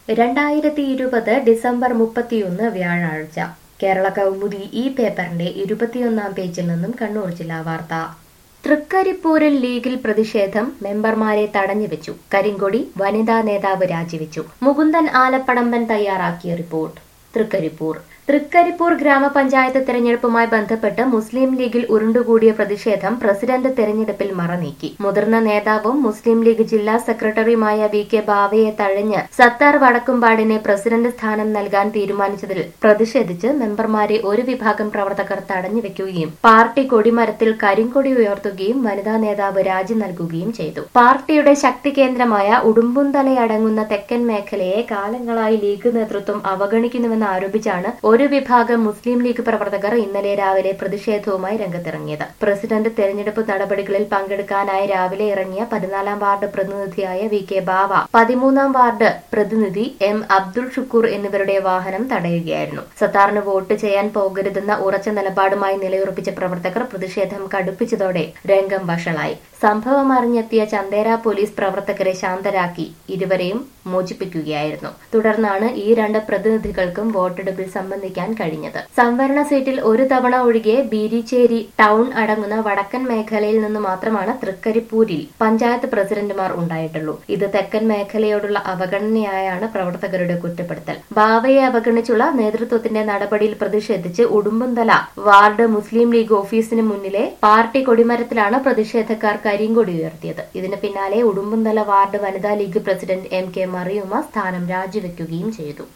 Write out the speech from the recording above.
2020 December 31 വ്യാഴാഴ്ച കേരള കൗമുദി ഈ പേപ്പറിന്റെ 21-ാം പേജിൽ നിന്നും കണ്ണൂർ ജില്ലാ വാർത്ത. തൃക്കരിപ്പൂരിൽ ലീഗിൽ പ്രതിഷേധം, മെമ്പർമാരെ തടഞ്ഞുവെച്ചു. കരിങ്കൊടി, വനിതാ നേതാവ് രാജിവെച്ചു. മുകുന്ദൻ ആലപ്പടമ്പൻ തയ്യാറാക്കിയ റിപ്പോർട്ട്. തൃക്കരിപ്പൂർ ഗ്രാമപഞ്ചായത്ത് തെരഞ്ഞെടുപ്പുമായി ബന്ധപ്പെട്ട് മുസ്ലിം ലീഗിൽ ഉരുണ്ടുകൂടിയ പ്രതിഷേധം പ്രസിഡന്റ് തെരഞ്ഞെടുപ്പിൽ മറനീക്കി. മുതിർന്ന നേതാവും മുസ്ലിം ലീഗ് ജില്ലാ സെക്രട്ടറിയുമായ VK ബാവയെ തഴഞ്ഞ് സത്താർ വടക്കുംപാടിനെ പ്രസിഡന്റ് സ്ഥാനം നൽകാൻ തീരുമാനിച്ചതിൽ പ്രതിഷേധിച്ച് മെമ്പർമാരെ ഒരു വിഭാഗം പ്രവർത്തകർ തടഞ്ഞുവെക്കുകയും പാർട്ടി കൊടിമരത്തിൽ കരിങ്കൊടി ഉയർത്തുകയും വനിതാ നേതാവ് രാജി നൽകുകയും ചെയ്തു. പാർട്ടിയുടെ ശക്തി കേന്ദ്രമായ ഉടുമ്പുംതലയടങ്ങുന്ന തെക്കൻ മേഖലയെ കാലങ്ങളായി ലീഗ് നേതൃത്വം അവഗണിക്കുന്നുവെന്ന് ആരോപിച്ചാണ് ഒരു വിഭാഗം മുസ്ലിം ലീഗ് പ്രവർത്തകർ ഇന്നലെ രാവിലെ പ്രതിഷേധവുമായി രംഗത്തിറങ്ങിയത്. പ്രസിഡന്റ് തെരഞ്ഞെടുപ്പ് നടപടികളിൽ പങ്കെടുക്കാനായി രാവിലെ ഇറങ്ങിയ 14-ാം വാർഡ് പ്രതിനിധിയായ VK ബാവ, 13-ാം വാർഡ് പ്രതിനിധി M അബ്ദുൾ ഷുക്കൂർ എന്നിവരുടെ വാഹനം തടയുകയായിരുന്നു. സത്താറിന് വോട്ട് ചെയ്യാൻ പോകരുതെന്ന ഉറച്ച നിലപാടുമായി നിലയുറപ്പിച്ച പ്രവർത്തകർ പ്രതിഷേധം കടുപ്പിച്ചതോടെ രംഗം വഷളായി. സംഭവം അറിഞ്ഞെത്തിയ ചന്ദേര പോലീസ് പ്രവർത്തകരെ ശാന്തരാക്കി ഇരുവരെയും മോചിപ്പിക്കുകയായിരുന്നു. തുടർന്നാണ് ഈ രണ്ട് പ്രതിനിധികൾക്കും വോട്ടെടുപ്പിൽ സംബന്ധിക്കാൻ കഴിഞ്ഞത്. സംവരണ സീറ്റിൽ ഒരു തവണ ഒഴികെ ബീരിച്ചേരി ടൗൺ അടങ്ങുന്ന വടക്കൻ മേഖലയിൽ നിന്ന് മാത്രമാണ് തൃക്കരിപ്പൂരിൽ പഞ്ചായത്ത് പ്രസിഡന്റുമാർ ഉണ്ടായിട്ടുള്ളൂ. ഇത് തെക്കൻ മേഖലയോടുള്ള അവഗണനയായാണ് പ്രവർത്തകരുടെ കുറ്റപ്പെടുത്തൽ. ബാവയെ അവഗണിച്ചുള്ള നേതൃത്വത്തിന്റെ നടപടിയിൽ പ്രതിഷേധിച്ച് ഉടുമ്പുംതല വാർഡ് മുസ്ലിം ലീഗ് ഓഫീസിന് മുന്നിലെ പാർട്ടി കൊടിമരത്തിലാണ് പ്രതിഷേധക്കാർ കരിങ്കൊടി ഉയർത്തിയത്. ഇതിന് പിന്നാലെ ഉടുമ്പുംതല വാർഡ് വനിതാ ലീഗ് പ്രസിഡന്റ് MK മറിയുമ്മ സ്ഥാനം രാജിവെക്കുകയും ചെയ്തു.